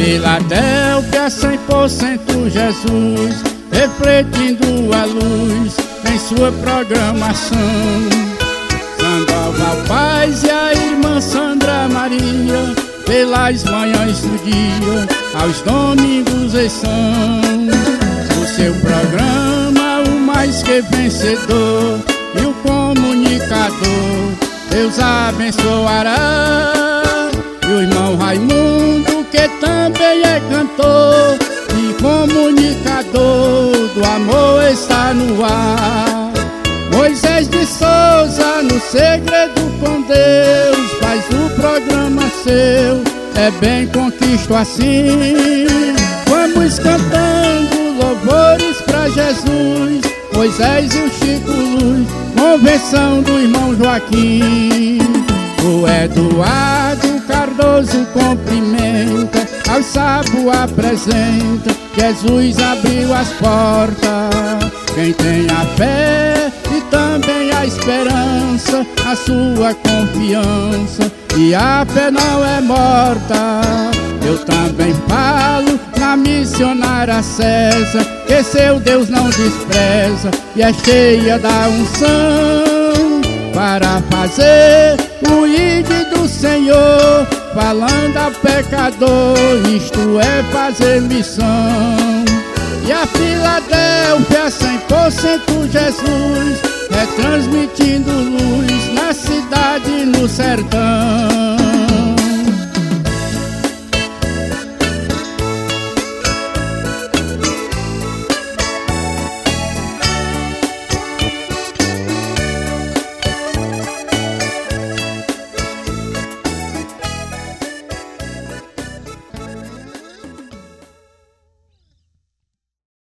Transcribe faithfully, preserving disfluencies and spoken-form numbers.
Filadélfia, cem por cento Jesus, refletindo a luz em sua programação. Sandoval Paz e a irmã Sandra Maria, pelas manhãs do dia, aos domingos eles são. O seu programa, o mais que vencedor, e o comunicador, Deus abençoará. E o irmão Raimundo, que também é cantor e comunicador, do amor está no ar. Moisés de Souza, no segredo com Deus, faz o programa seu, é bem conquisto assim. Vamos cantando louvores pra Jesus, Moisés e o Chico Luz, convenção do irmão Joaquim. O Eduardo Cardoso cumprimenta, ao Sabo apresenta, Jesus abriu as portas. Quem tem a fé e também a esperança, a sua confiança, e a fé não é morta. Eu também falo na missionária César, que seu Deus não despreza e é cheia da unção para fazer o ide do Senhor, falando a pecador, isto é fazer missão. E a Filadélfia, cem por cento Jesus, retransmitindo luz na cidade e no sertão.